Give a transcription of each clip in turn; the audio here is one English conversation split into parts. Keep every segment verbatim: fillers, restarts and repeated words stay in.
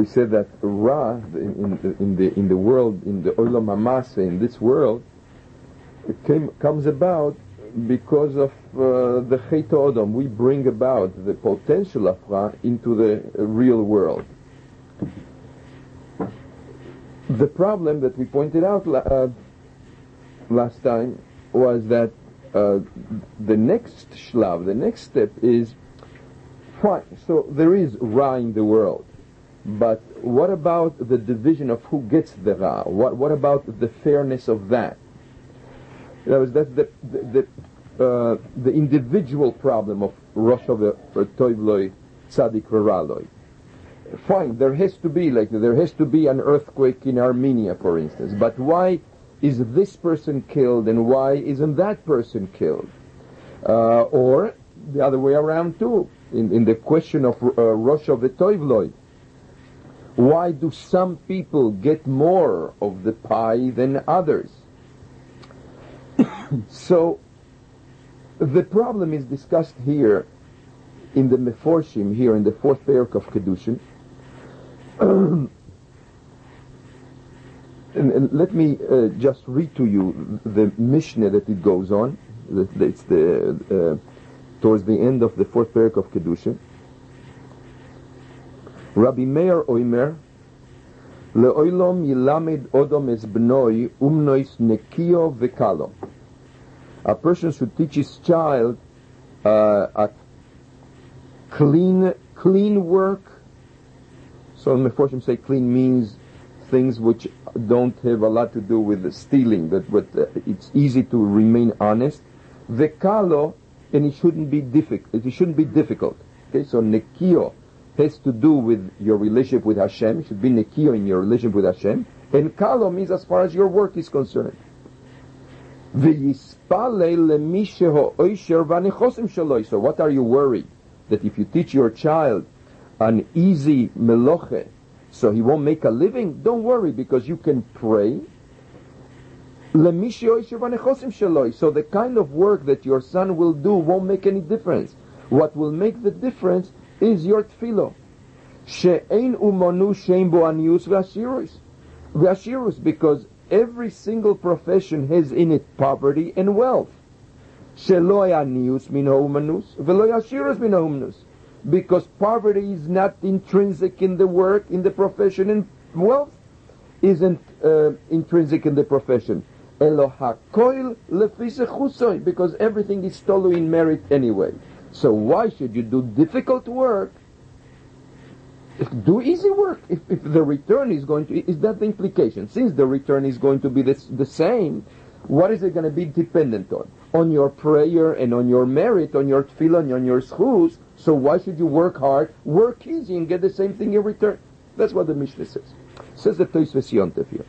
we said that Ra in the, in the in the world, in the Olam Hamasa, in this world, it came comes about because of uh, the Chet Odom. We bring about the potential of Ra into the real world. The problem that we pointed out uh, last time was that uh, the next shlav, the next step is, fine, so there is Ra in the world, but what about the division of who gets the Ra? What what about the fairness of that? That was that the the the, uh, the individual problem of Rosh Tovloi Tzadik Raloi. Fine, there has to be like there has to be an earthquake in Armenia, for instance. But why is this person killed and why isn't that person killed? Uh, or the other way around too. In, in the question of uh, Rosh Tovloi, why do some people get more of the pie than others? So the problem is discussed here in the Meforshim, here in the fourth parak of Kedushin. and, and let me uh, just read to you the Mishnah that it goes on. It's the uh, towards the end of the fourth parak of Kedushin. Rabbi Meir Oimer le'oilom yilamed odom es bnoi umnois nekio vekalo. A person should teach his child uh, a clean, clean work. So Meforshim say clean means things which don't have a lot to do with stealing, but, but uh, it's easy to remain honest. Vekalo, and it shouldn't be difficult. It shouldn't be difficult. Okay, so nekio has to do with your relationship with Hashem. It should be nekio in your relationship with Hashem. And kalo means as far as your work is concerned. So what are you worried? That if you teach your child an easy meloche, so he won't make a living? Don't worry, because you can pray. So the kind of work that your son will do won't make any difference. What will make the difference is your tefillah. Because every single profession has in it poverty and wealth. Because poverty is not intrinsic in the work, in the profession, and wealth isn't uh, intrinsic in the profession. Because everything is totally in merit anyway. So why should you do difficult work? Do easy work. If, if the return is going to, is that the implication? Since the return is going to be this, the same, what is it going to be dependent on? On your prayer and on your merit, on your tefillah and on your schus. So why should you work hard, work easy, and get the same thing in return? That's what the Mishnah says. Says the Tosfos Yontef here.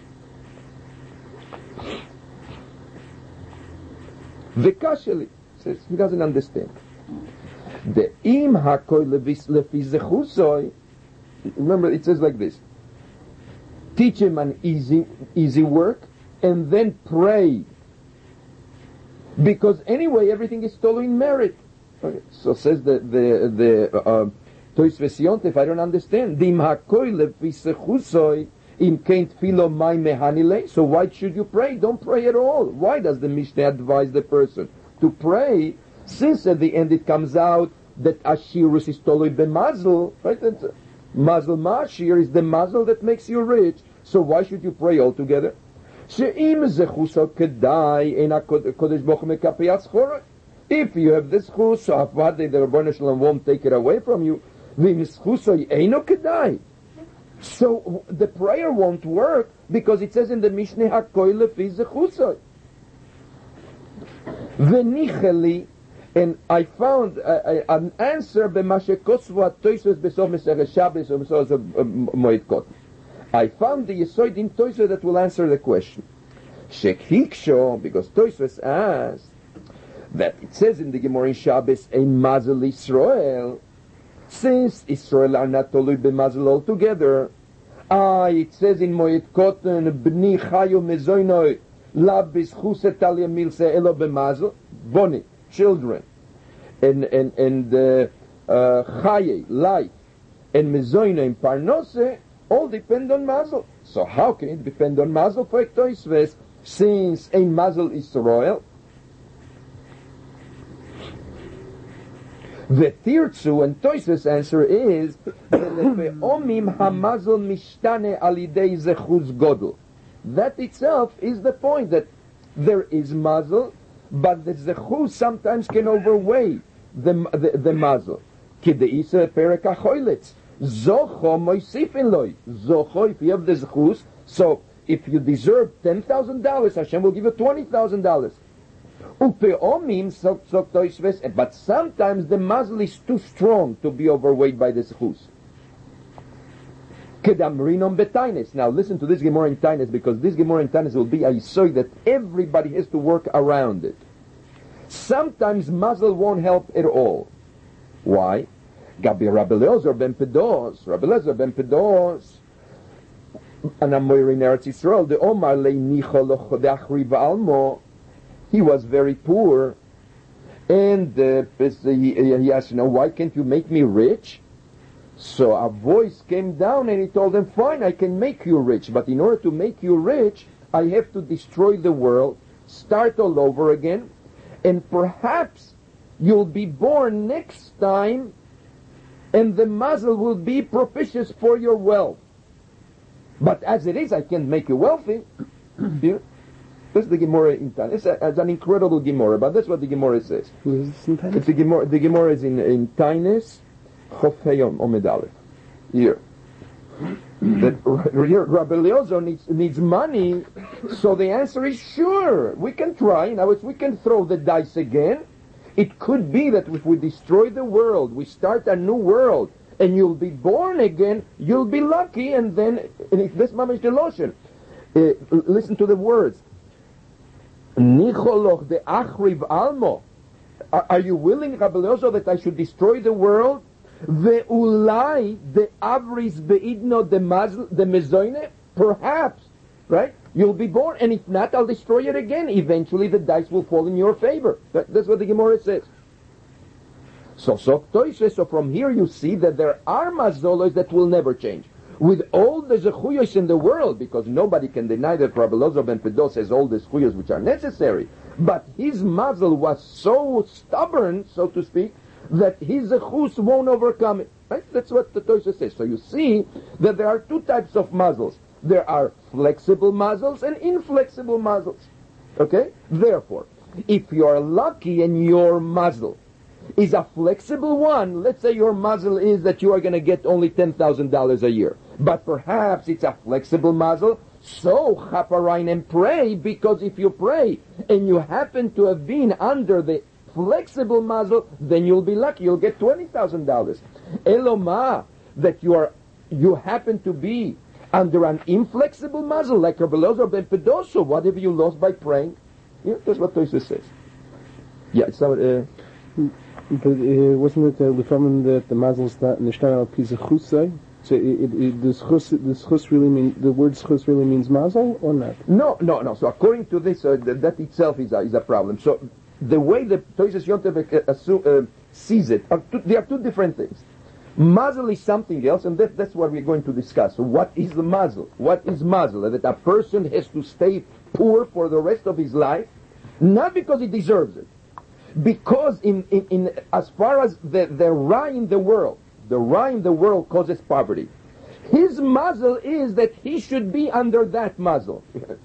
V'kasheli says he doesn't understand. The im hakoy lefi zechusoi. Remember, it says like this: teach him an easy, easy work, and then pray. Because anyway, everything is totally in merit. Okay. So says the the the uh, Tosfos Yontef, I don't understand. Dim hakoy lefi zechusoi im kein tefilo mai mehanile. So why should you pray? Don't pray at all. Why does the Mishnah advise the person to pray? Since at the end it comes out that Ashirus is totally b'mazel, right? That's, uh, mazel ma'ashir is the mazel that makes you rich. So why should you pray altogether? She'im zechuso kedai en HaKodesh Baruch Hu mekapei atzchorah. If you have this chus, so Avadei, the Rabbeinu Shalom won't take it away from you. V'im zechuso eino kedai. So the prayer won't work because it says in the Mishnah hakoy lefi zechuso. V'nicheli. And I found uh, uh, an answer b'mashekosvu Tosfos b'sof Masechet Shabbos or b'sof Moed Katan. I found the Yesod in Tosfos that will answer the question. Shekhiksho, because Tosfos asked that it says in the Gemara in Shabbos a mazel Israel, since Israel are not tolui b'mazel altogether. Ah, it says in Moed Katan b'ni chayu mezoinoi la b'zchus talia milse elo b'mazel boni. Children, and and and uh, uh, chaye, life, and mezoina and parnose all depend on mazel. So how can it depend on mazel for Toisves, since a mazel is royal? The Tirtzu and Toisves answer is omim hamazel mishtane alidei zechus godel. That itself is the point, that there is mazel, but the zechus sometimes can overweigh the the, the mazel. Kideisa perek achoilitz. Zocho moisifin loy. Zocho, if you have the zechus, so if you deserve ten thousand dollars, Hashem will give you twenty thousand dollars. Upeomim, but sometimes the mazel is too strong to be overweight by the zechus. Kedamrinom betaines. Now listen to this Gemara in Taines, because this Gemara in Taines will be a yisoy that everybody has to work around it. Sometimes mazel won't help at all. Why? Gabi Rabbi Eliezer ben Pedos, Rabbi Eliezer ben Pedos, an Amoir in Eretz Yisrael, the Omar leinicho lochodachri v'almo. He was very poor, and uh, he, he asked, you know, why can't you make me rich? So a voice came down and he told him, fine, I can make you rich, but in order to make you rich, I have to destroy the world, start all over again, and perhaps you'll be born next time, and the mazel will be propitious for your wealth. But as it is, I can't make you wealthy. This is the Gemara in Tanis. It's, it's an incredible Gemara, but that's what the Gemara says. Who is this in Tanis? It's the Gemara. The Gemara is in in Tanis, Chofeyom Omed Aleph. Here, that here Rabbi Eliezer needs needs money, so the answer is sure. We can try. In other words, we can throw the dice again. It could be that if we destroy the world, we start a new world, and you'll be born again. You'll be lucky, and then and if this mamish delotion. Uh, listen to the words. Nicholoch de achriv almo. Are you willing, Rabbi Eliezer, that I should destroy the world? Ve'ulai de avris beidno de mazl de mezoine. Perhaps, right? You'll be born, and if not, I'll destroy it again. Eventually, the dice will fall in your favor. That, that's what the Gemara says. So, so, so from here you see that there are mazolos that will never change. With all the zechuyos in the world, because nobody can deny that Rabbi Eliezer ben Pedos has all the zechuyos which are necessary, but his mazel was so stubborn, so to speak, that his zechus won't overcome it. Right? That's what the Tosha says. So you see that there are two types of mazels. There are flexible mazels and inflexible mazels. Okay? Therefore, if you are lucky and your mazel is a flexible one, let's say your mazel is that you are going to get only ten thousand dollars a year. But perhaps it's a flexible mazel, so chaparain and pray, because if you pray and you happen to have been under the flexible mazel, then you'll be lucky, you'll get twenty thousand dollars. Eloma, that you are, you happen to be under an inflexible mazel, like Rabbi Eliezer ben Pedoso, what have you lost by praying? Yeah, that's what Tosha says. Yeah, it's not, uh, but uh, wasn't it uh, that the mazel is not nishtan al pi zechusay? So it, it, it, does chus, does chus really mean, the word chus really means mazel or not? No, no, no. So according to this, uh, th- that itself is a, is a problem. So the way the Toishes Yontev uh, assume, uh, sees it, are two, there are two different things. Mazel is something else, and that, that's what we're going to discuss. So what is the mazel? What is mazel? That a person has to stay poor for the rest of his life, not because he deserves it, because in, in, in as far as the, the ra in the world, the ra in the world causes poverty. His mazel is that he should be under that mazel.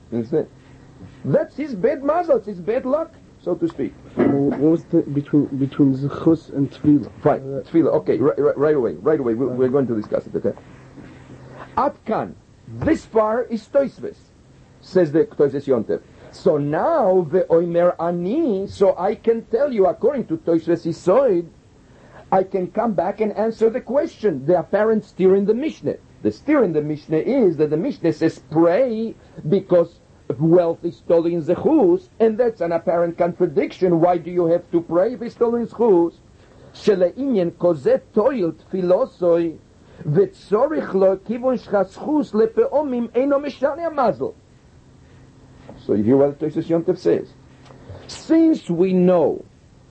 That's his bad mazel, it's his bad luck, so to speak. What was the between between zechus and tefillah? Right, uh, tefillah. Okay, right, right, right away, right away. We're, we're going to discuss it. Okay. Atkan, this far is Toisves, says the Toisves Yontev. So now the oimer ani. So I can tell you, according to Toisves Yisoid, I can come back and answer the question, the apparent steer in the Mishnah. The steer in the Mishnah is that the Mishnah says pray because wealth is stolen in zechus, and that's an apparent contradiction. Why do you have to pray if it's stolen in zechus? Sheleinyan kozet toil tfilosoi v'tzorich lo kivon shchas lepeomim eino meshane mazel. So you hear what Toshes Yontev says. Since we know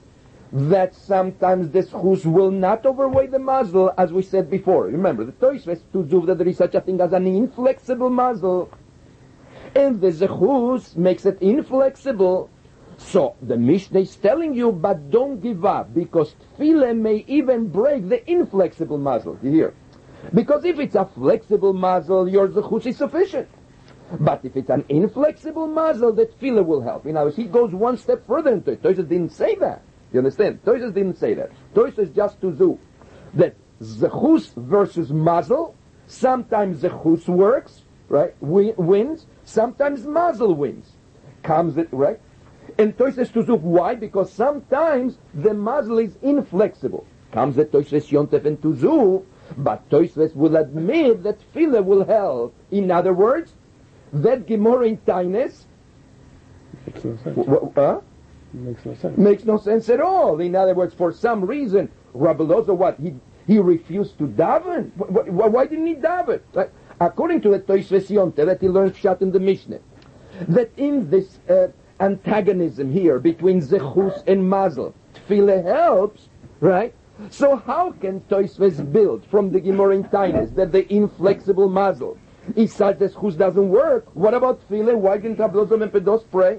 that sometimes the schus will not overweigh the mazel, as we said before. Remember, the Tosfos to prove that there is such a thing as an inflexible mazel, and the zechus makes it inflexible. So the Mishnah is telling you, but don't give up, because tefillah may even break the inflexible mazel. You hear? Because if it's a flexible mazel, your zechus is sufficient. But if it's an inflexible mazel, the tefillah will help. In other words, he goes one step further into it. Tosfos didn't say that. You understand? Tosfos didn't say that. Tosfos just to do that zechus versus mazel. Sometimes zechus works, right? Win, wins. Sometimes mazel wins. Comes it right? And Tosfos to zuf. Why? Because sometimes the mazel is inflexible. Comes the Tosfos Yontef and Tuzuf, but Tosfos will admit that tefillah will help. In other words, that Gemara in Tainus Makes no sense. w- w- uh, Makes no sense. makes no sense at all. In other words, for some reason, Rabbi Loza, what he he refused to daven. Wh- wh- Why didn't he daven? Right? According to the Tosfos Yontef that he learned Pshat in the Mishnah, that in this uh, antagonism here between zechus and mazel, tefillah helps, right? So how can Tosfos build from the Gemara in Tainus that the inflexible mazel is such that zechus doesn't work? What about tefillah? Why didn't Rabbi Loza and Pedos pray?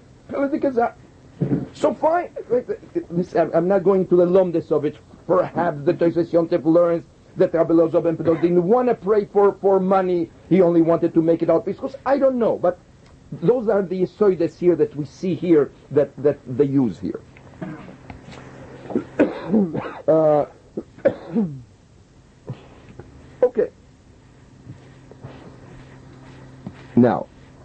So fine. I'm not going to the lomdes of it. Perhaps the Tosfos Yontef learns that Rabbi Loza ben Pedos didn't want to pray for, for money. He only wanted to make it out because I don't know. But those are the yisoides here that we see here that, that they use here. uh, okay. Now,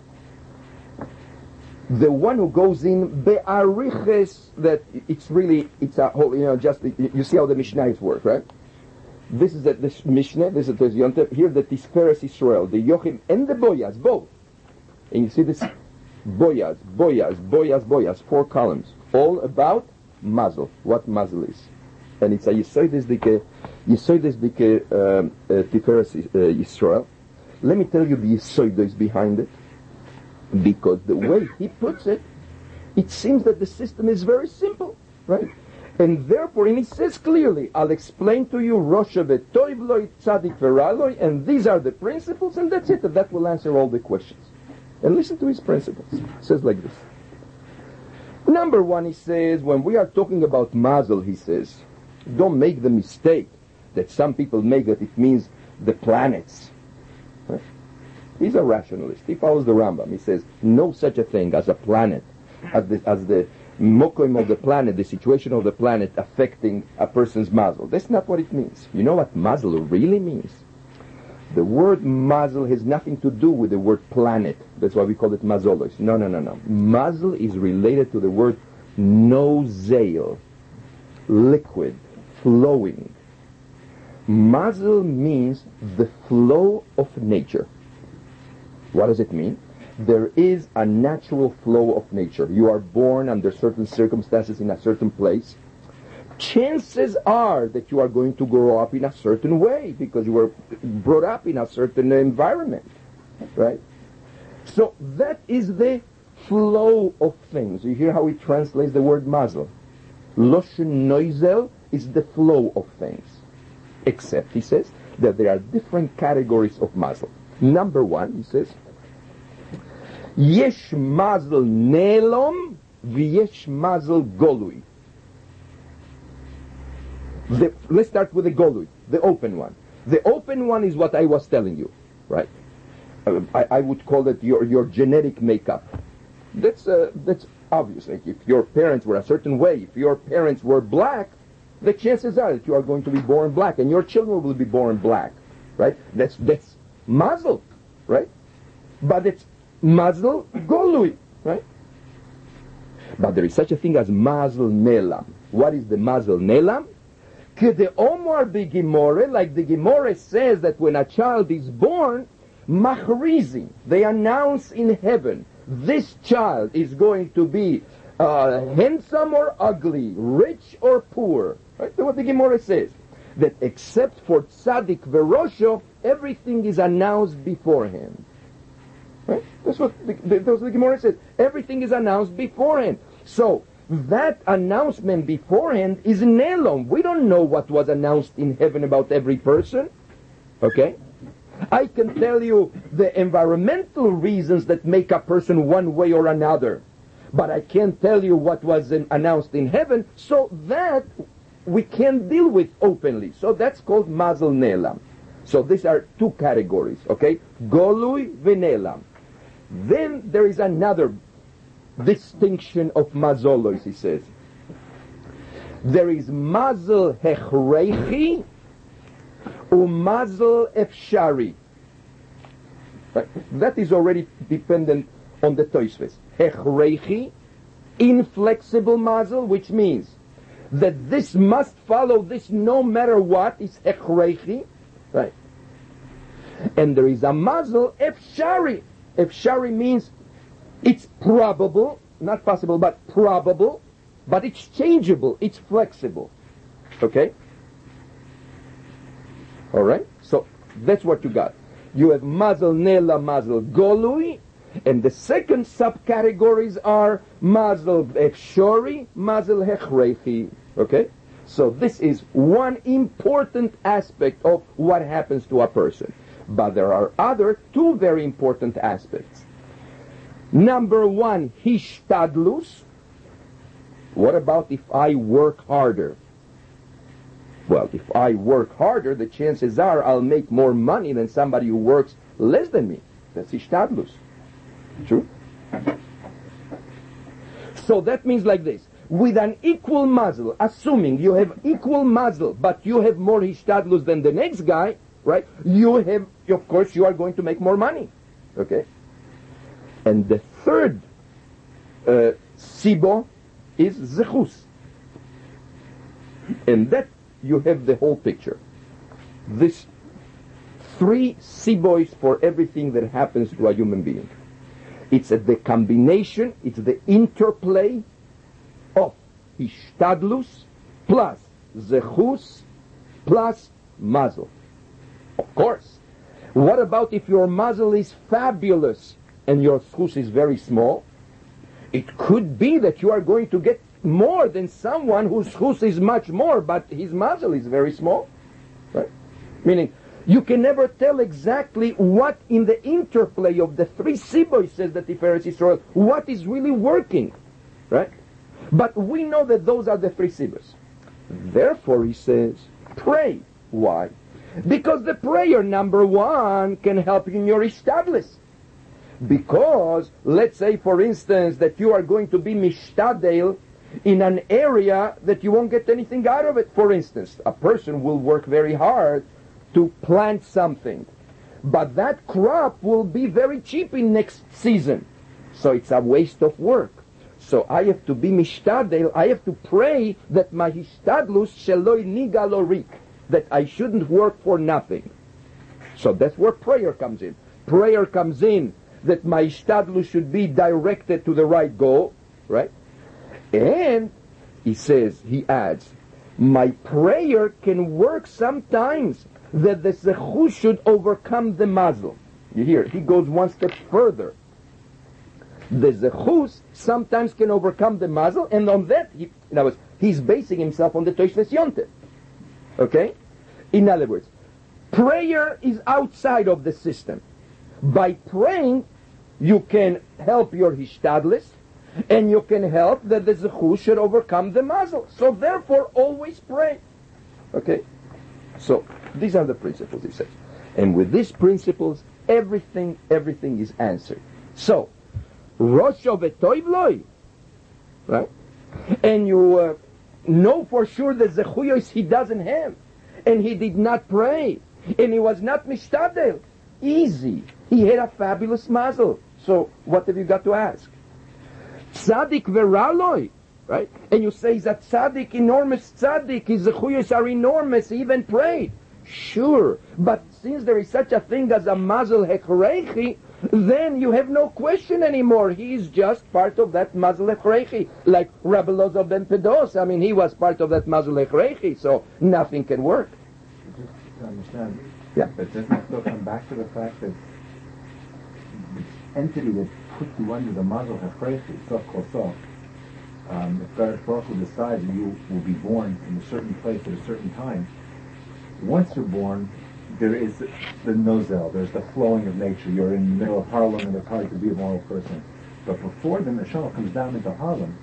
the one who goes in be'ariches, that it's really, it's a whole, you know, just, you see how the Mishnahs work, right? This is the, the Mishnah, this is the Yontef, here the Tisferes Israel, the Yochim and the Boyas, both. And you see this, Boyas, Boyas, Boyas, Boyas, four columns, all about mazel, what mazel is. And it's a Yisoides dike, Yisoides dike um, uh, Tiferes uh, Israel. Let me tell you the Yisoides behind it. Because the way he puts it, it seems that the system is very simple, right? And therefore, and he says clearly, I'll explain to you, Rosha v'toiv loy tzadik v'raloi, and these are the principles, and that's it, and that will answer all the questions. And listen to his principles. He says like this. Number one, he says, when we are talking about mazel, he says, don't make the mistake that some people make that it means the planets. Right? He's a rationalist. He follows the Rambam. He says, no such a thing as a planet, as the, as the mokoim of the planet, the situation of the planet affecting a person's mazel. That's not what it means. You know what mazel really means? The word mazel has nothing to do with the word planet. That's why we call it mazolos. No, no, no, no. Mazel is related to the word nozel, liquid, flowing. Mazel means the flow of nature. What does it mean? There is a natural flow of nature. You are born under certain circumstances in a certain place. Chances are that you are going to grow up in a certain way because you were brought up in a certain environment, right? So that is the flow of things. You hear how he translates the word mazel. Loshen noizel is the flow of things. Except, he says, that there are different categories of mazel. Number one, he says, Yesh mazel nelom v'yesh mazel golui. The, let's start with the golui, the open one. The open one is what I was telling you, right? Uh, I, I would call it your, your genetic makeup. That's, uh, that's obvious. Like if your parents were a certain way, if your parents were black, the chances are that you are going to be born black, and your children will be born black, right? That's, that's mazel, right? But it's mazel golui, right? But there is such a thing as mazel nelam. What is the mazel nelam? Kede omar b'gimore, like the Gemara says that when a child is born, machrizim, they announce in heaven, this child is going to be uh, handsome or ugly, rich or poor. Right? That's what the Gemara says. That except for tzaddik v'rosho, everything is announced beforehand. Right? That's what the, the, that's what the Gemara says. Everything is announced beforehand. So, that announcement beforehand is Nelom. We don't know what was announced in heaven about every person. Okay? I can tell you the environmental reasons that make a person one way or another. But I can't tell you what was in, announced in heaven, so that we can deal with openly. So that's called Mazel Nelam. So these are two categories, okay? Golui v'Nelam. Then there is another distinction of Mazolos, he says. There is Mazel Hechreichi u'Mazel Efshari. Right? That is already dependent on the Tosfos. Hechreichi, inflexible Mazel, which means that this must follow this no matter what, is Hechreichi. Right. And there is a Mazel Efshari. Efshari means it's probable, not possible, but probable, but it's changeable, it's flexible. Okay? Alright? So, that's what you got. You have Mazel Nela, Mazel Golui, and the second subcategories are Mazel Efshari, Mazel Hechreichi. Okay? So this is one important aspect of what happens to a person. But there are other two very important aspects. Number one, Hishtadlus. What about if I work harder? Well, if I work harder, the chances are I'll make more money than somebody who works less than me. That's Hishtadlus. True? So that means like this. With an equal mazel, assuming you have equal mazel, but you have more hishtadlus than the next guy, right? You have, of course, you are going to make more money. Okay? And the third uh, sibo is zechus. And that you have the whole picture. This three sibois for everything that happens to a human being. It's a, the combination, it's the interplay of Hishtadlus plus Zechus plus Mazel. Of course. What about if your Mazel is fabulous and your Zechus is very small? It could be that you are going to get more than someone whose Zechus is much more, but his Mazel is very small. Right? Meaning, you can never tell exactly what in the interplay of the three sibois, says the Tiferet Yisrael, what is really working. Right? But we know that those are the three sibois. Therefore, he says, pray. Why? Because the prayer, number one, can help you in your ishtadlis. Because, let's say, for instance, that you are going to be mishtadel in an area that you won't get anything out of it. For instance, a person will work very hard to plant something, but that crop will be very cheap in next season. So it's a waste of work. So I have to be mishtadel, I have to pray that my hishtadlus sheloi nigalorik, that I shouldn't work for nothing. So that's where prayer comes in. Prayer comes in that my hishtadlus should be directed to the right goal, right? And he says, he adds, my prayer can work sometimes that the zechus should overcome the mazel. You hear, he goes one step further. The zechus sometimes can overcome the mazel, and on that, he, in other words, he's basing himself on the Toshves Yontif. Okay? In other words, prayer is outside of the system. By praying, you can help your hishtadlis, and you can help that the zechus should overcome the mazel. So therefore, always pray. Okay? So, these are the principles, he says. And with these principles, everything, everything is answered. So, Rosho v'toivloi, right? And you uh, know for sure that zechuyos he doesn't have. And he did not pray. And he was not mishtadel. Easy. He had a fabulous mazel. So, what have you got to ask? Tzadik v'raloi, right? And you say, is that tzaddik, enormous tzaddik, his zechuyos are enormous, he even prayed. Sure, but since there is such a thing as a mazel hechreichi, then you have no question anymore. He is just part of that mazel hechreichi. Like Rabbi Lozo ben Pedos, I mean, he was part of that mazel hechreichi, so nothing can work. Just to understand, yeah. But doesn't it still come back to the fact that the entity that put you under the mazel hechreichi, sof kol sof, um, if God Baruch Hu decides that you will be born in a certain place at a certain time, once you're born, there is the nozel, there's the flowing of nature. You're in the middle of Harlem and it's hard to be a moral person. But before the Neshama comes down into Harlem,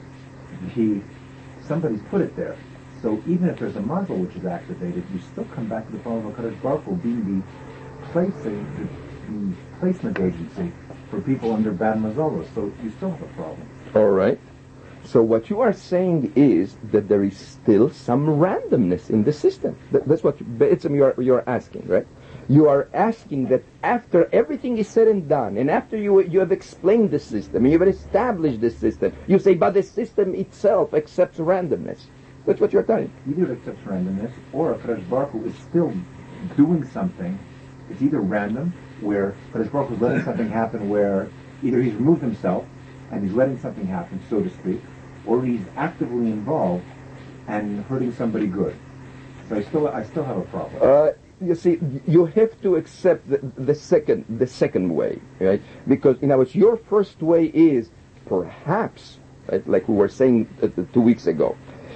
he, somebody's put it there. So even if there's a mazel which is activated, you still come back to the power of HaKadosh Baruch Hu being the placing, the, the placement agency for people under bad mazalos. So you still have a problem. All right. So what you are saying is that there is still some randomness in the system. That, that's what you, you are you are asking, right? You are asking that after everything is said and done, and after you you have explained the system, and you have established the system, you say, but the system itself accepts randomness. That's what you're telling. Either it accepts randomness, or HaKadosh Baruch Hu is still doing something. It's either random, where HaKadosh Baruch Hu is letting something happen where either he's removed himself, and he's letting something happen, so to speak, or he's actively involved and hurting somebody good. So I still, I still have a problem. Uh, you see, you have to accept the, the second, the second way, right? Because in other words, your first way is perhaps, right, like we were saying uh, two weeks ago.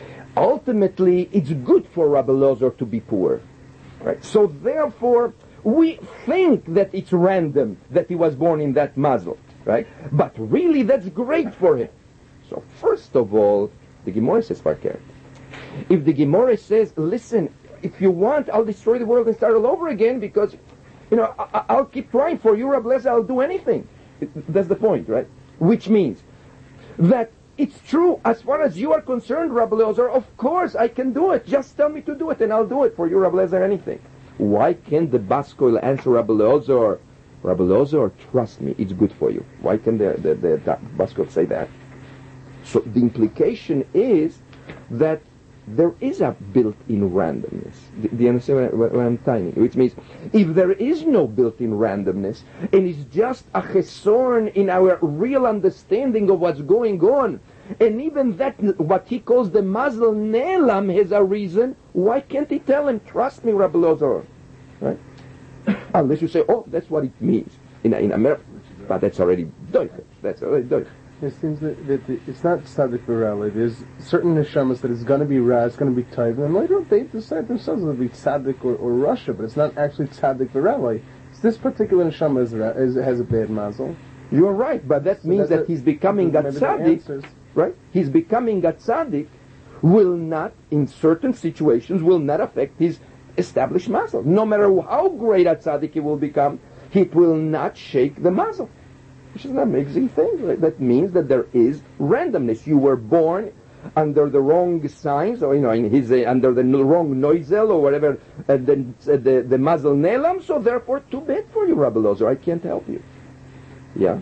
Ultimately, it's good for Rabbi Elazar to be poor, right? So therefore, we think that it's random that he was born in that mazel. Right? But really, that's great for him. So first of all, the Gemara says Farker. If the Gemara says, listen, if you want, I'll destroy the world and start all over again because, you know, I- I'll keep trying for you, Rabbi Elazar, I'll do anything. It, that's the point, right? Which means that it's true, as far as you are concerned, Rabbi Elazar, of course I can do it. Just tell me to do it and I'll do it for you, Rabbi Elazar, anything. Why can't the Baskoil answer Rabbi Elazar? Rabbi Elazar, trust me, it's good for you. Why can the, the, the, the Baskot say that? So the implication is that there is a built-in randomness. Do, do you understand what, what I'm telling you? Which means, if there is no built-in randomness, and it's just a chesorn in our real understanding of what's going on, and even that, what he calls the mazel ne'elam, has a reason, why can't he tell him, trust me, Rabbi Elazar? Right? Unless you say, oh, that's what it means in in America, but that's already doiche. That's already doiche. It seems that, that the, it's not tzaddik v'rali. There's certain neshamas that it's going to be ra, it's going to be taiva, and later they decide themselves whether to be tzaddik or, or rasha, but it's not actually tzaddik v'rali. So this particular neshama is, is, has a bad mazel. You are right, but that so means that, that he's becoming a tzaddik, right? He's becoming a tzaddik will not, in certain situations, will not affect his established mazel. No matter how great a tzaddik he will become, it will not shake the mazel. Which is an amazing thing. Right? That means that there is randomness. You were born under the wrong signs, or you know, in his uh, under the wrong noizel or whatever, uh, the uh, the, the mazel nelam. So therefore, too bad for you, Rabbi Elazar. I can't help you. Yeah.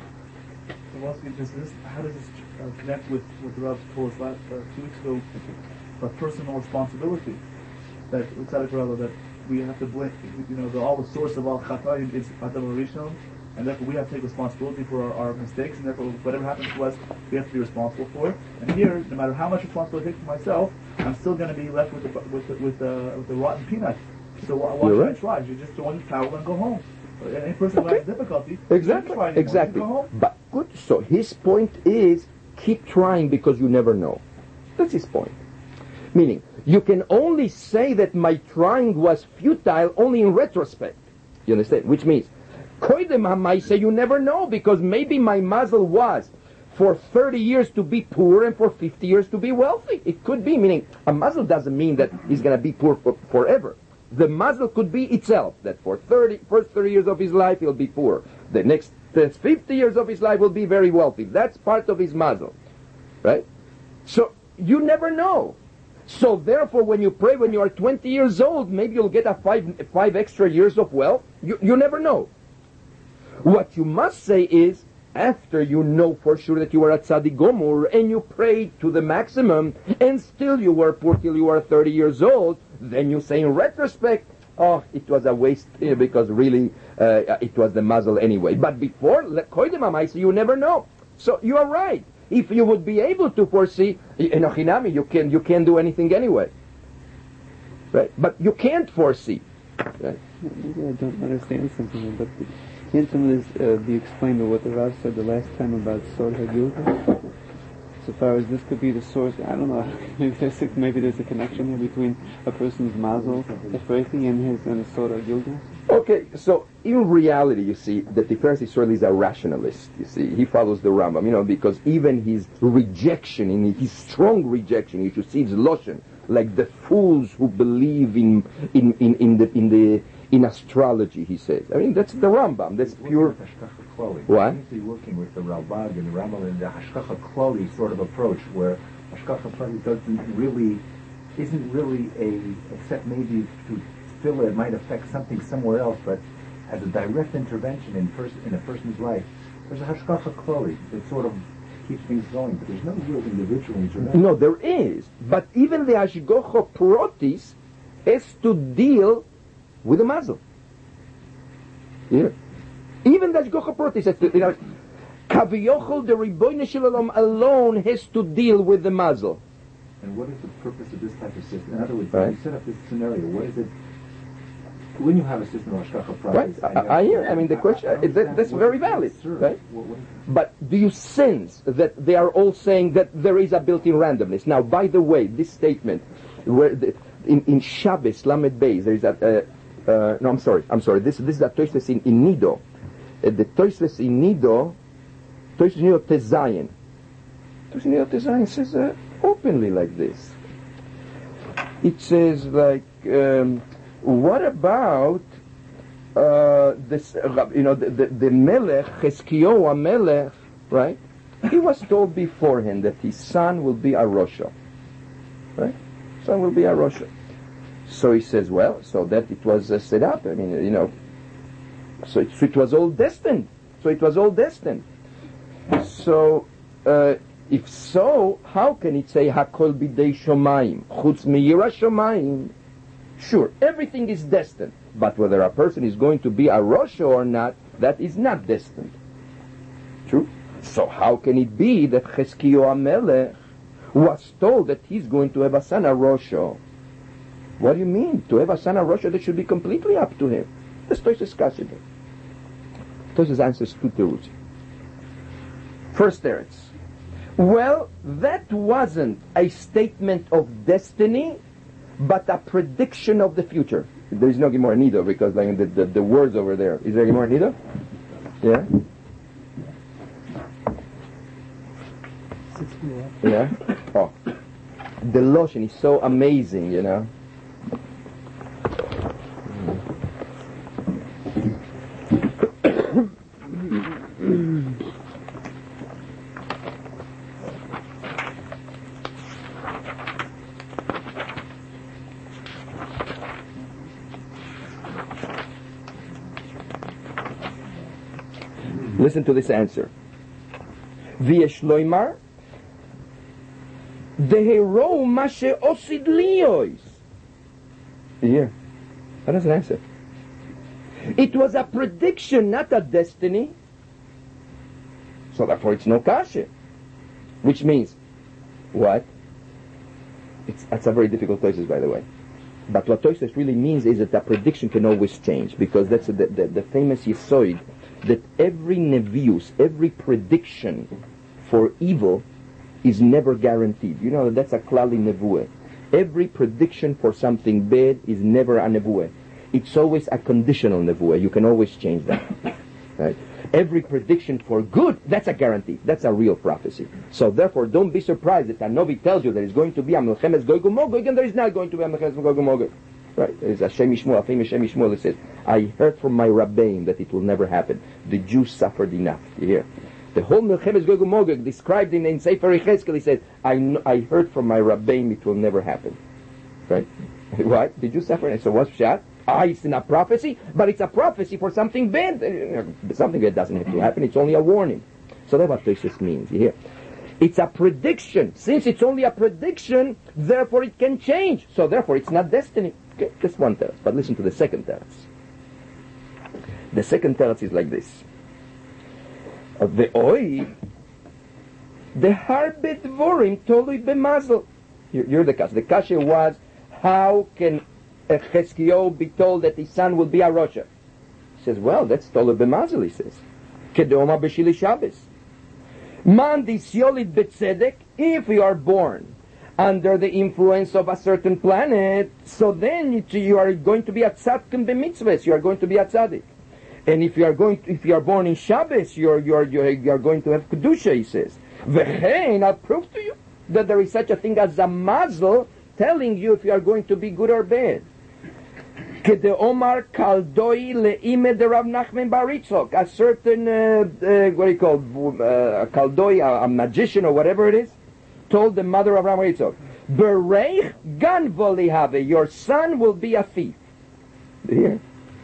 So also, just this, how does this uh, connect with what the Rav told us last uh, two weeks ago about personal responsibility? That that we have to blame, you know, the, all the source of all chatayim is Adam Rishon, and therefore we have to take responsibility for our, our mistakes, and therefore whatever happens to us, we have to be responsible for it. And here, no matter how much responsibility I take for myself, I'm still going to be left with the, with the, with the, with the rotten peanut. So why, why should right. I try? You just throw in the towel and go home. Any person who has difficulty, exactly, try exactly. Go home. But good. So his point is, keep trying because you never know. That's his point. Meaning, you can only say that my trying was futile only in retrospect. You understand? Which means, koidem ha'maaseh, you never know, because maybe my mazel was for thirty years to be poor and for fifty years to be wealthy. It could be, meaning, a mazel doesn't mean that he's going to be poor for, forever. The mazel could be itself, that for thirty, first thirty years of his life he'll be poor. The next fifty years of his life will be very wealthy. That's part of his mazel. Right? So, you never know. So therefore, when you pray when you are twenty years old, maybe you'll get a five five extra years of wealth. You you never know. What you must say is, after you know for sure that you are a tzaddik gomur and you prayed to the maximum, and still you were poor till you were thirty years old, then you say in retrospect, oh, it was a waste eh, because really uh, it was the mazel anyway. But before, koidem ha'maaseh, you never know. So you are right. If you would be able to foresee, in Achinami, you can you can't do anything anyway, right? But you can't foresee. Right? Maybe I don't understand something, but can't some of this uh, be explained to what the Rav said the last time about Sod HaGilgal? so far as this could be the source, I don't know, maybe there's a, maybe there's a connection here between a person's mazel, Ephraithi, and his and his Sora Gilgal. Okay, so in reality, you see, the Tiferes Yisrael is a rationalist, you see. He follows the Rambam, you know, because even his rejection, in his strong rejection, you should see his Loshen, like the fools who believe in in, in, in the in the in astrology, he says. I mean, that's the Rambam, that's pure... What? He's working with the Ralbag and the Rambam and the Hashkacha Klali sort of approach, where Hashkacha Klali doesn't really, isn't really a, except maybe to fill it, might affect something somewhere else, but as a direct intervention in, pers- in a person's life, there's a Hashkacha Klali that sort of keeps things going, but there's no real individual intervention. No, there is. But even the Hashgacha Protis has to deal with the mazel. Yeah. Even the Hashgacha Protis has to, you know, Kaviyochel, the Ribono Shel Olam alone has to deal with the mazel. And what is the purpose of this type of system? In other words, Right. when you set up this scenario, what is it? When you have a system of Hashkacha Pratis, Right, I, I hear. I mean, the question, I- I it- that, that's understand very what valid, it serves. right? What- what is it? But do you sense that they are all saying that there is a built-in randomness? Now, by the way, this statement, where the, in, in Shabbos, Lamed Beis, there is a, uh, uh, no, I'm sorry, I'm sorry, this, this is a Tosfos in, in Nido. Uh, the Tosfos in Nido, Tosfos in Nido Tezayin. Tosfos in Nido Tezayin says uh, openly like this. It says like, um, what about uh, this, uh, you know, the, the, the Melech, Cheskiyah Melech, right? He was told beforehand that his son will be a Rosha, right? Son will be a Rosha. So he says, well, so that it was uh, set up. I mean, you know, so it, so it was all destined. So it was all destined. So, uh, if so, how can it say Hakol bidei Shomayim? Chutz miyira Shomayim? Sure, everything is destined. But whether a person is going to be a Rosha or not, that is not destined. True? So how can it be that Cheskiyah Melech was told that he's going to have a son a Rosha? What do you mean? To have a son a Rosha, that should be completely up to him. Let's discuss it. Tosfos answers two terutzim. First teretz. Well, that wasn't a statement of destiny, but a prediction of the future. There is no Gemara Nido, because like the, the, the words over there. Is there Gemara Nido? Yeah? Yeah? Oh. The Loshen is so amazing, you know. Listen to this answer. V'yesh loymar dehero mashe osid liyos. Here, that is an answer. It was a prediction, not a destiny. So therefore, it's no kasha. Which means, what? It's that's a very difficult thesis, by the way. But what Tosfos really means is that a prediction can always change, because that's the, the, the famous Yisoid, that every nevius, every prediction for evil is never guaranteed. You know, that's a klali nevuah. Every prediction for something bad is never a nevuah. It's always a conditional nevuah. You can always change that. Right? Every prediction for good, that's a guarantee. That's a real prophecy. So therefore, don't be surprised that a Novi tells you there is going to be a Melchemes Gog uMagog, and there is not going to be a Melchemes Gog uMagog. Right? There is a Shem Yishmuel, a famous Shem Yishmuel that says, I heard from my Rabbein that it will never happen. The Jews suffered enough. You hear? The whole Melchemes Gog uMagog described in, in Sefer Yechezkel, he said, I, kn- I heard from my Rabbein it will never happen. Right? What? The Jews suffered. So what's Pshat? Ah, it's not prophecy, but it's a prophecy for something bad. Something that doesn't have to happen, it's only a warning. So that's what Tosfos means. You hear? It's a prediction. Since it's only a prediction, therefore it can change. So therefore it's not destiny. Okay, that's one teretz. But listen to the second teretz. The second teretz is like this. The oi, the harbet vorim tolui b'mazel. You're the kasha. The kasha was, how can Cheskiyah be told that his son will be a Rosha? He says, well, that's tolui b'mazel, he says. Kedoma b'shili Shabbos. Man disyolit betzedek, if you are born under the influence of a certain planet, so then it, you are going to be a tzadkim b'mitzvahs, you are going to be a tzaddik. And if you are going, to, if you are born in Shabbos, you are, you are, you are, you are going to have kedusha, he says. V'chein, I'll prove to you that there is such a thing as a mazel telling you if you are going to be good or bad. Kede Omar Kaldoi le'ime de Rav Nachman bar Yitzchok, a certain, uh, uh, what do you call, uh, a Kaldoi, a, a magician or whatever it is, told the mother of Rav Yitzchok, Bereich ganvo lihave, your son will be a thief. Here.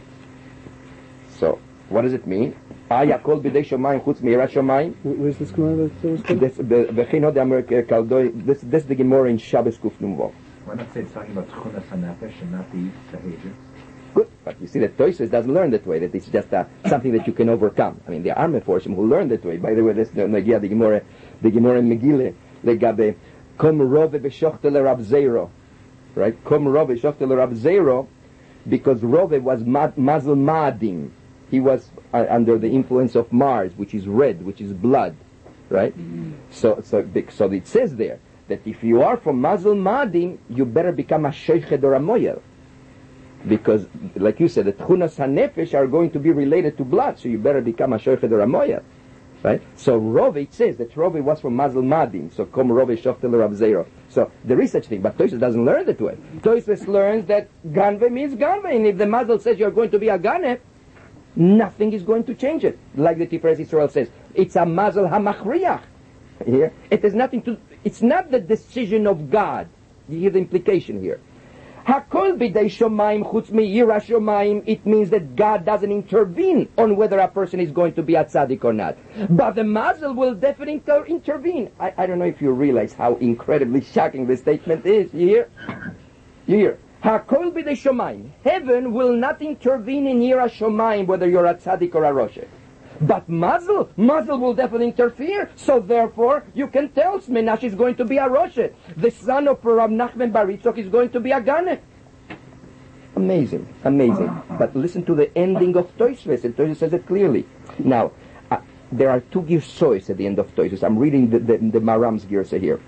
So, what does it mean? Ayakol b'dei shomayim chutz me'ira shomayim. Where's this Gemara that was This v'chino de Amar Kaldoi. This this the Gemara in Shabbos Kuf Nun Vav. Why not say it's talking about tchunas hanefesh and not the behavior? Good, but you see that Tosfos doesn't learn that way. That it's just uh, something that you can overcome. I mean, there are Meforshim who learn that way. By the way, that's the Nagia the Gemara, the Gemara in Megillah legabe kom rove b'shochtel Rav Zero, right? Kom rove b'shochtel Rav Zero, because Rove was ma- mazel maadim. He was uh, under the influence of Mars, which is red, which is blood, right? Mm-hmm. So, so, so it says there that if you are from Mazel Madim, you better become a Shoiched or a Moyel. Because, like you said, the Tchunas HaNefesh are going to be related to blood, so you better become a Shoiched or a Moyel. Right? So Rove, it says that Rove was from Mazel Madim, so Kom Rove Shochtel Rav Zero. So there is such thing, but Tosfos doesn't learn that way. Tosfos learns that Ganve means Ganve, and if the Mazel says you're going to be a Ganef, nothing is going to change it. Like the Tiferet Israel says, it's a Mazel HaMachriach. Here, it has nothing to, it's not the decision of God. You hear the implication here. Hakol b'dei shomayim chutz me'yira shomayim, it means that God doesn't intervene on whether a person is going to be a tzaddik or not. But the mazel will definitely inter- intervene. I, I don't know if you realize how incredibly shocking this statement is. You hear? You hear? Hakol b'dei shomayim. Heaven will not intervene in yira shomayim whether you're a tzaddik or a roshe. But mazel, mazel will definitely interfere. So therefore, you can tell Menash is going to be a roshe. The son of Rav Nachman bar Yitzchok is going to be a ganeh. Amazing, amazing. But listen to the ending of Tosfos, and Tosfos says it clearly. Now, uh, there are two girsois at the end of Tosfos. I'm reading the, the, the Maram's girsa here.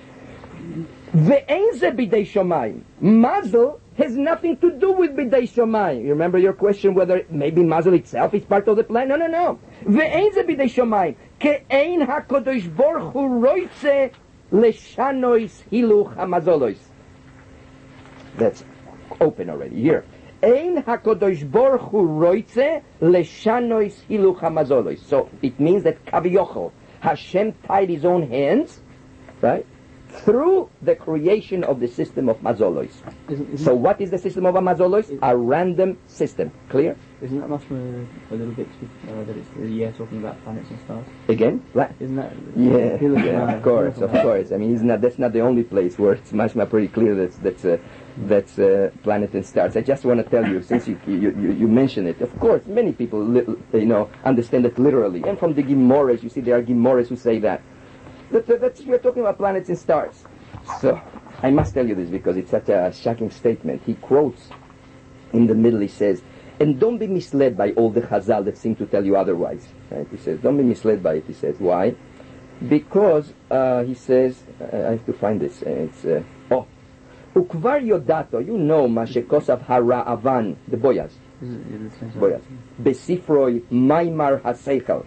Ve'en ze bidei shomayim. Mazel has nothing to do with bidei shomayim. You remember your question whether maybe mazel itself is part of the plan? No, no, no. Ve'en ze bidei shomayim. Ke'ein HaKadosh Baruch Hu roitze leshanois hiluch hamazolois. That's open already. Here. Ein HaKadosh Baruch Hu roitze leshanois hiluch hamazolois. So it means that Kaviyochel, Hashem tied his own hands, right? Through the creation of the system of mazolois. Isn't, isn't so what is the system of a mazolois? Is, a random system. Clear? Isn't that much a, a little bit uh, that it's the year talking about planets and stars? Again? What? Isn't that? Yeah, yeah of course, of course. I mean, isn't that, that's not the only place where it's much more pretty clear that's that's uh, that's uh, planet and stars. I just want to tell you, since you you, you, you mention it, of course, many people li- you know understand it literally, and from the Gemores, you see there are Gemores who say that. That, that, that's, you're talking about planets and stars. So, I must tell you this because it's such a shocking statement. He quotes in the middle, he says, and don't be misled by all the Chazal that seem to tell you otherwise. Right? He says, don't be misled by it. He says, why? Because, uh, he says, uh, I have to find this. Uh, it's, uh, oh, Ukvar yodato, you know, Mashekosav hara avan, the Boyaz. Boyaz. Besifroi maimar haseichal.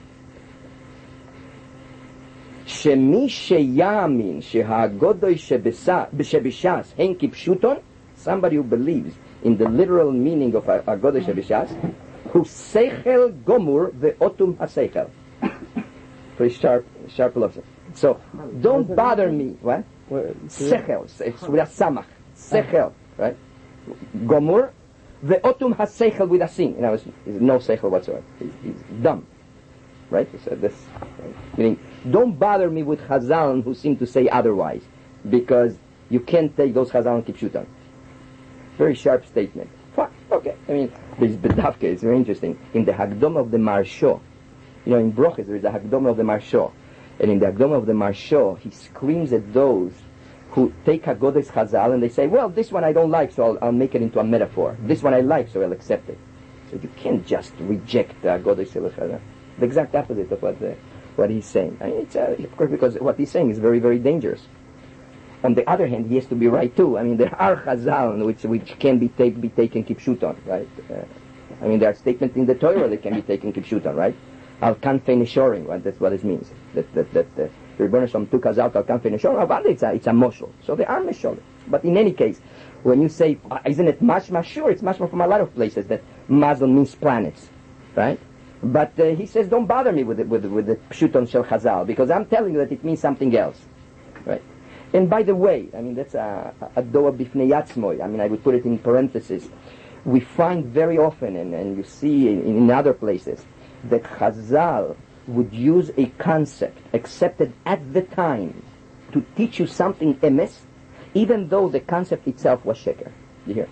שמי שיאמין שהגודוי שבש"ס הן כפשוטון, somebody who believes in the literal meaning of הגודוי שבש"ס, הוא שכל גומור ואוטום השכל. Very sharp, sharp philosophy. So, don't bother me. What? Sechel, it's with a samach. Sechel, right? Gomur, ve'otum ha-sechel with a sin. In other words, no sechel whatsoever. He's, he's dumb. Right? So this, right? Meaning, don't bother me with Chazal who seem to say otherwise, because you can't take those Chazal and Kipshutan. Very sharp statement. Fine, okay. I mean, there's Bedavke, it's very interesting. In the Hagdom of the Marsho, you know, in Brochus there is a Hagdom of the Marsho, and in the Hagdom of the Marsho, he screams at those who take Haggadah Chazal and they say, well, this one I don't like, so I'll, I'll make it into a metaphor. This one I like, so I'll accept it. So you can't just reject the Haggadah Chazal. The exact opposite of what the, what he's saying. I mean, it's, uh, of course, because what he's saying is very, very dangerous. On the other hand, he has to be right too. I mean, there are chazal which which can be, take, be taken kipshuton, right? Uh, I mean, there are statements in the Torah that can be taken kipshuton, right? Al kanfei neshorim, right? That's what it means. That that that uh, the Rebbeinu Shalom took us out al kanfei neshorim. But it's a it's a moshel. So there are mesholim. But in any case, when you say, uh, isn't it mashma? Sure, it's mashma from a lot of places that mazel means planets, right? But uh, he says, don't bother me with it, with the, with the pshuton shel chazal, because I'm telling you that it means something else, right? And by the way, I mean, that's a, a doa bifnei yatzmoi. I mean, I would put it in parentheses. We find very often, and, and you see in, in other places, that chazal would use a concept accepted at the time to teach you something emes, even though the concept itself was sheker. You hear?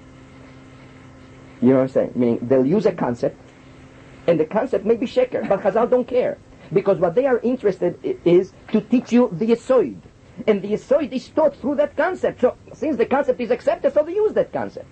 You know what I'm saying? Meaning, they'll use a concept, and the concept may be sheker, but chazal don't care. Because what they are interested in is to teach you the yesoid. And the yesoid is taught through that concept. So, since the concept is accepted, so they use that concept.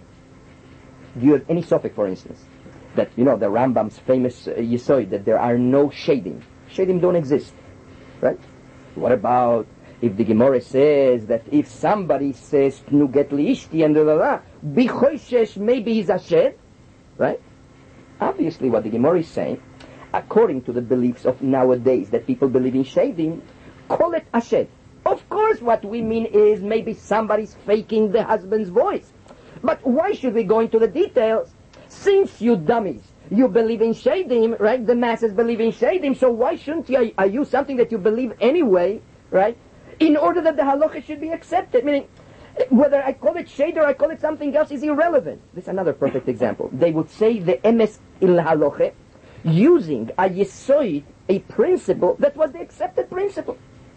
Do you have any sophic, for instance, that, you know, the Rambam's famous uh, yesoid, that there are no shadim. Shadim don't exist, right? What about if the Gemara says that if somebody says, nu get li ishti, and da da da, bichoishesh, maybe he's a shed, right? Obviously, what the Gemara is saying, according to the beliefs of nowadays, that people believe in shadim, call it a shed. Of course, what we mean is maybe somebody's faking the husband's voice. But why should we go into the details? Since you dummies, you believe in shadim, right? The masses believe in shadim, so why shouldn't you, I use something that you believe anyway, right? In order that the halacha should be accepted. Meaning, whether I call it shade or I call it something else is irrelevant. This is another perfect example. They would say the emes il halacha using a yesoid, a principle that was the accepted principle.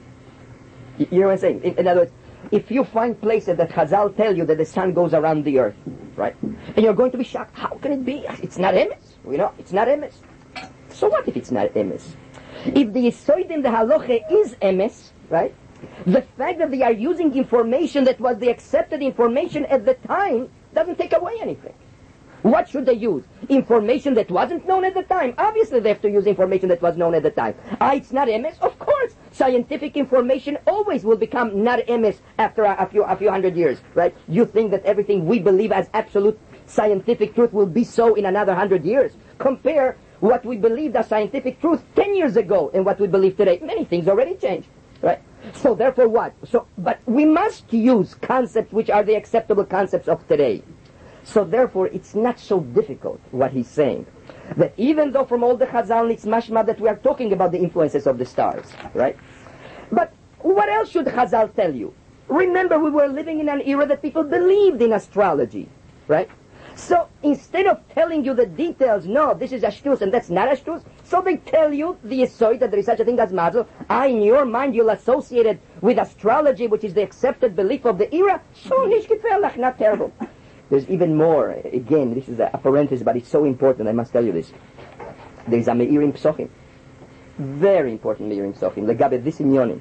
You know what I'm saying? In, in other words, if you find places that Chazal tell you that the sun goes around the earth, right? And you're going to be shocked. How can it be? It's not emes. You know, it's not emes. So what if it's not emes? If the yesoid in the halacha is emes, right? The fact that they are using information that was the accepted information at the time doesn't take away anything. What should they use? Information that wasn't known at the time. Obviously they have to use information that was known at the time. Ah, it's not emes? Of course. Scientific information always will become not emes after a, a few a few hundred years, right? You think that everything we believe as absolute scientific truth will be so in another hundred years? Compare what we believed as scientific truth ten years ago and what we believe today. Many things already changed, right? So therefore what? So, but we must use concepts which are the acceptable concepts of today. So therefore, it's not so difficult, what he's saying. That even though from all the Chazal, it's mashma that we are talking about the influences of the stars, right? But what else should Chazal tell you? Remember, we were living in an era that people believed in astrology, right? So instead of telling you the details, no, this is ashtus and that's not ashtus, so they tell you the yesoid that there is such a thing as mazel. Ah, in your mind you'll associate it with astrology, which is the accepted belief of the era. So nicht gefährlich, not terrible. There's even more. Again, this is a parenthesis, but it's so important, I must tell you this. There is a Meirim Psochim. Very important Meirim Psochim. Legabe this inyonim.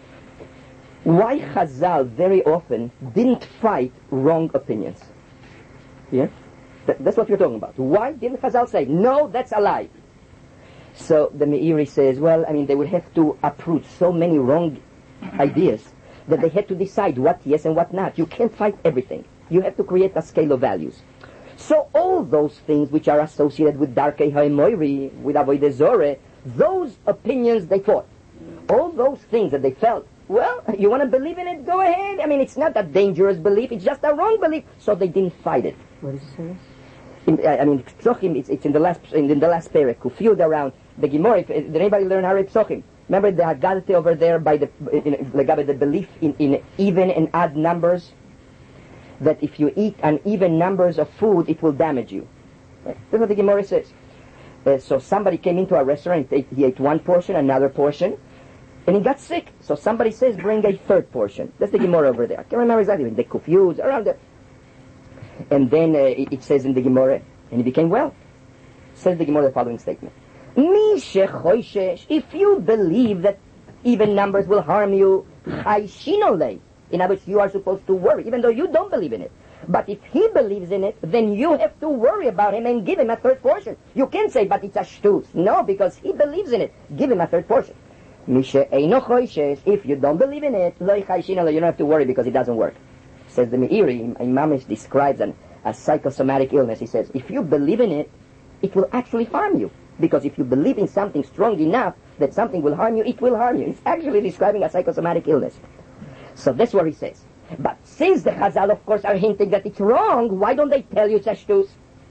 Why Chazal very often didn't fight wrong opinions? Yeah? Th- that's what you're talking about. Why didn't Chazal say, no, that's a lie? So the Meiri says, well, I mean, they would have to uproot so many wrong ideas that they had to decide what yes and what not. You can't fight everything. You have to create a scale of values. So all those things which are associated with Darkei HaEmoiri, with Avodah Zoreh, those opinions they fought. All those things that they felt, well, you want to believe in it, go ahead. I mean, it's not a dangerous belief, it's just a wrong belief. So they didn't fight it. What is it? In, I mean, Psochim, it's, it's in the last in, in the last parak, who filled around the Gemara. Did anybody learn Harei Psochim? Remember the Haggadah over there by the, in, in, the belief in, in even and odd numbers? That if you eat uneven numbers of food, it will damage you. Right? That's what the Gemara says. Uh, so somebody came into a restaurant, he ate, he ate one portion, another portion, and he got sick. So somebody says, bring a third portion. That's the Gemara over there. I can't remember exactly. They confused around there. And then uh, it, it says in the Gemara, and he became well. Says the Gemara the following statement. If you believe that even numbers will harm you, in other words, you are supposed to worry, even though you don't believe in it. But if he believes in it, then you have to worry about him and give him a third portion. You can't say, but it's a shtus. No, because he believes in it. Give him a third portion. If you don't believe in it, you don't have to worry because it doesn't work. Says the Meiri, Imamish describes an, a psychosomatic illness. He says, if you believe in it, it will actually harm you. Because if you believe in something strong enough that something will harm you, it will harm you. It's actually describing a psychosomatic illness. So that's what he says. But since the Chazal, of course, are hinting that it's wrong, why don't they tell you it's a shtus?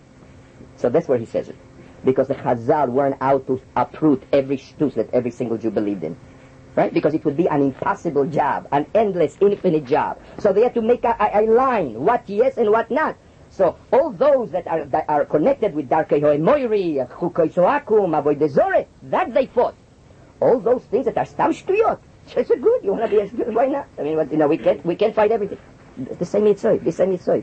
So that's where he says it. Because the Chazal weren't out to uproot every shtus that every single Jew believed in. Right? Because it would be an impossible job, an endless, infinite job. So they had to make a, a, a line, what yes and what not. So all those that are that are connected with Darkei Moiri, Chukei Shoakum, Avodah Zorah, that they fought. All those things that are stam shtuyot. It's good. You want to be as good? Why not? I mean, what, you know, we can't we can't fight everything. The same mitzvah, the same mitzvah.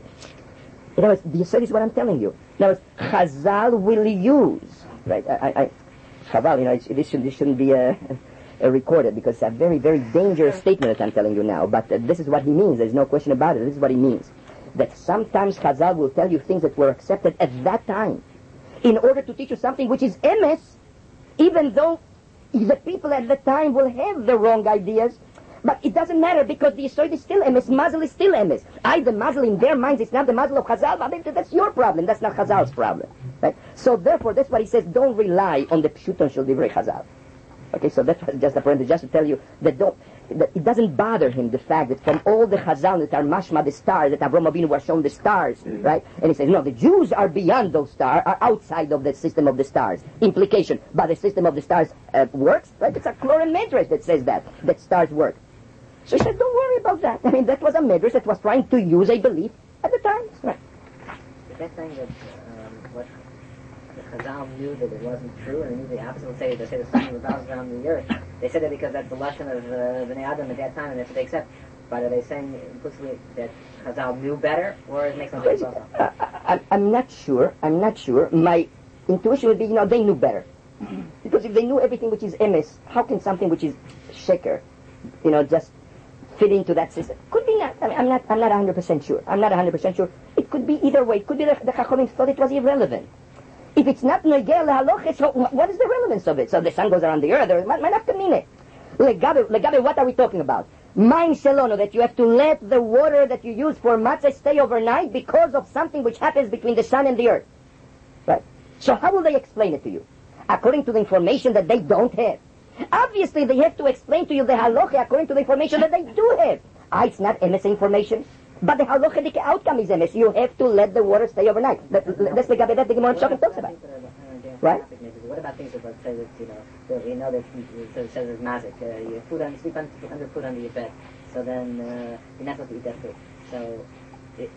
In other words, the Yisod is what I'm telling you. In other words, Chazal will use, right? I, I, I Chaval, you know, it's, this, should, this shouldn't be a, a recorded because it's a very, very dangerous statement that I'm telling you now. But uh, this is what he means. There's no question about it. This is what he means. That sometimes Chazal will tell you things that were accepted at that time in order to teach you something which is emes, even though the people at the time will have the wrong ideas. But it doesn't matter because the Yisod is still emes, Mazel is still emes. I, the Mazel in their minds, it's not the Mazel of Chazal, but that's your problem, that's not Chazal's problem. Right? So therefore, that's why he says, don't rely on the Pshuton Shel Divrei Chazal. Okay, so that's just a point, just to tell you that, don't, that it doesn't bother him, the fact that from all the Chazal that are mashma, the stars, that Avraham Avinu was shown the stars, right? And he says, no, the Jews are beyond those stars, are outside of the system of the stars. Implication, but the system of the stars uh, works, right? It's a Klorim Medrash that says that, that stars work. So he said, don't worry about that. I mean, that was a Medrash that was trying to use a belief at the time. Right. They're saying that um, what the Chazal knew that it wasn't true, and they knew the opposite. Let's say they say the sun revolves around the earth. They said that because that's the lesson of uh, Bnei Adam at that time, and that's what they accept. But are they saying implicitly that Chazal knew better, or it makes no sense also? Uh, I, I'm not sure. I'm not sure. My intuition would be, you know, they knew better. Because if they knew everything which is emes, how can something which is sheker, you know, just fit into that system? Could be not. I mean, I'm not. I'm not one hundred percent sure. I'm not one hundred percent sure. It could be either way. It could be that the Chachamim thought it was irrelevant. If it's not negel lehaloches, so what is the relevance of it? So the sun goes around the earth. Might not mean it. Legabe, legabe, what are we talking about? Mein shelono, that you have to let the water that you use for matzah stay overnight because of something which happens between the sun and the earth. Right? So how will they explain it to you? According to the information that they don't have. Obviously, they have to explain to you the halacha according to the information that they do have. Ah, it's not emes information, but the halachic outcome is emes. You have to let the water stay overnight. That, that's the Gabi that the Gemara Shochet talks about. Right? What about things that, let's say, that, you know, that we know that it says it's mazik, uh, you food on, sleep on, under food under your bed, so then uh, you're not supposed to eat that food. So, it,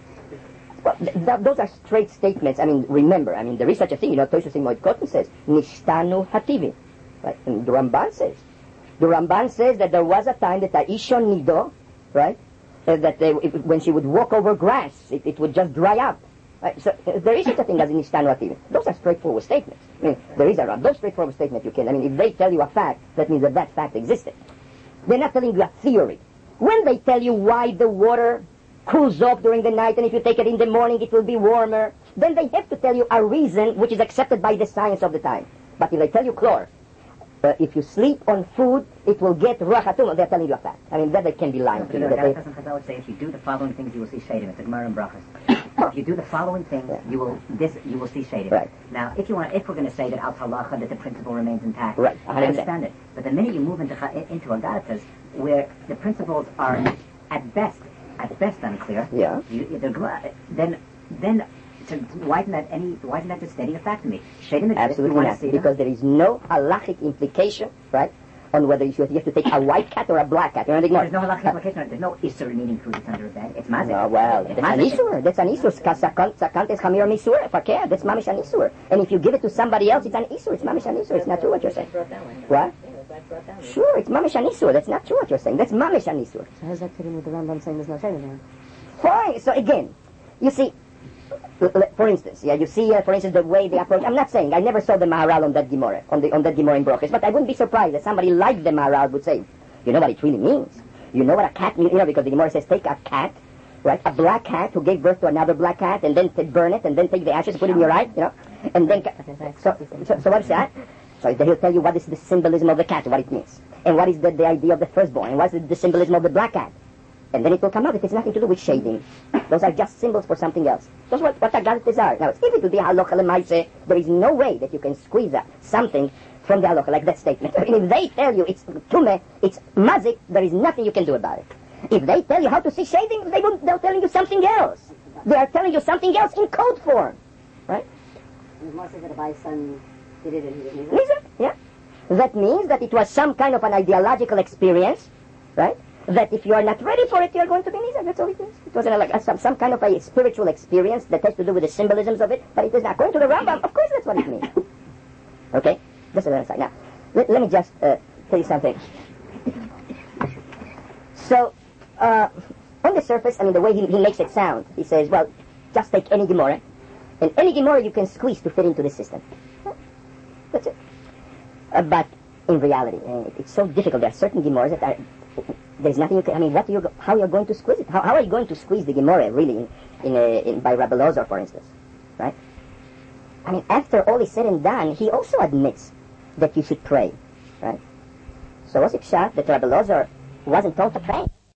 well, th- th- those are straight statements. I mean, remember, I mean, there is such a thing, you know, Tosha Moed Katan says, Nishtanu Hativim. Right? And the Ramban says. The Ramban says that there was a time that Aishon Nido, right, uh, that they, if, when she would walk over grass, it, it would just dry up. Right? So uh, there is such a thing as Nishtanu Hativim. Those are straightforward statements. I mean, there is a those straightforward statements you can. I mean, if they tell you a fact, that means that that fact existed. They're not telling you a theory. When they tell you why the water cools off during the night, and if you take it in the morning, it will be warmer, then they have to tell you a reason which is accepted by the science of the time. But if they tell you chlor, uh, if you sleep on food, it will get rachatum, they're telling you a fact. I mean, that they can be lying to you. That they, Chazal would say, if you do the following things, you will see shade in it. The Gemara and Brachas. If you do the following things, yeah. you will this you will see shade in right. it. Now, if you want, if we're going to say that al halacha that the principle remains intact, right. I understand it. But the minute you move into into agatas, where the principles are at best at best unclear, yeah, you, the, then then. So why isn't that any? Why isn't that just stating a fact to me? Shade Absolutely not, because there is no halachic implication, right, on whether you, should, you have to take a white cat or a black cat. You know, there's no halachic implication. There's no isur in eating food that's under a bed. It's mazik. No, well, it's that's mazik. an isur. That's an isur. Sakant is chamir misur. Fakir. That's mamish an isur. And if you give it to somebody else, it's an isur. It's mamish an isur. It's not true what you're saying. What? Sure, it's mamish an isur. That's not true what you're saying. That's mamish an isur. So how's that fitting with the Rambam saying there's no shade in there? Fine. So again, you see. For instance, yeah, you see, uh, for instance, the way they approach. I'm not saying I never saw the Maharal on that Gemara, on the on that Gemara in Brochus, but I wouldn't be surprised that somebody like the Maharal would say, you know what it really means. You know what a cat means, you know, because the Gemara says take a cat, right, a black cat who gave birth to another black cat, and then t- burn it, and then take the ashes, put it in your eye, you know, and then. Ca- so, so, so what's that? So he'll tell you what is the symbolism of the cat, what it means, and what is the, the idea of the firstborn, and what is the, the symbolism of the black cat. And then it will come out. It has nothing to do with shading. Those are just symbols for something else. Those are what, what Agadah are. Now, if it will be halacha l'maaseh, there is no way that you can squeeze out something from the halacha, like that statement. I mean, if they tell you it's tumeh, it's mazik, there is nothing you can do about it. If they tell you how to see shading, they won't, they're telling you something else. They are telling you something else in code form. Right? And Moshe said if my son did it and he didn't. Nizar, yeah. That means that it was some kind of an ideological experience, right? That if you are not ready for it, you are going to be nizar. That's all it is. It was like a, some, some kind of a spiritual experience that has to do with the symbolisms of it, but it is not. According to the Rambam, of course that's what it means. Okay? That's another side. Now, let, let me just uh, tell you something. So, uh, on the surface, I mean, the way he, he makes it sound, he says, well, just take any Gemara, and any Gemara you can squeeze to fit into the system. That's it. Uh, but in reality, uh, it's so difficult. There are certain Gemaras that are, there's nothing you can, I mean, what are you, how are you going to squeeze it? How, how are you going to squeeze the Gemara, really, in, in, a, in by Rabbi Elazar, for instance? Right? I mean, after all is said and done, he also admits that you should pray. Right? So was it shot that Rabbi Elazar wasn't told to pray?